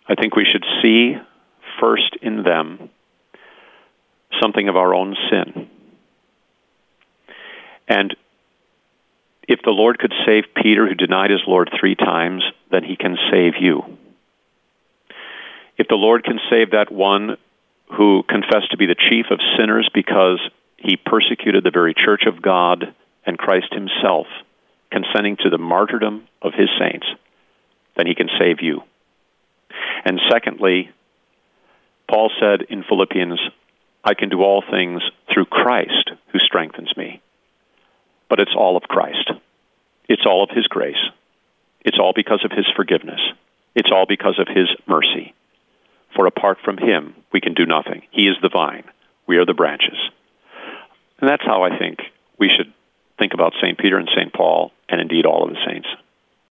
I think we should see first in them something of our own sin. And if the Lord could save Peter, who denied his Lord 3 times, then he can save you. If the Lord can save that one who confessed to be the chief of sinners because he persecuted the very church of God and Christ himself, consenting to the martyrdom of his saints, then he can save you. And secondly, Paul said in Philippians, I can do all things through Christ who strengthens me. But it's all of Christ. It's all of his grace. It's all because of his forgiveness. It's all because of his mercy. For apart from him, we can do nothing. He is the vine. We are the branches. And that's how I think we should think about St. Peter and St. Paul, and indeed all of the saints.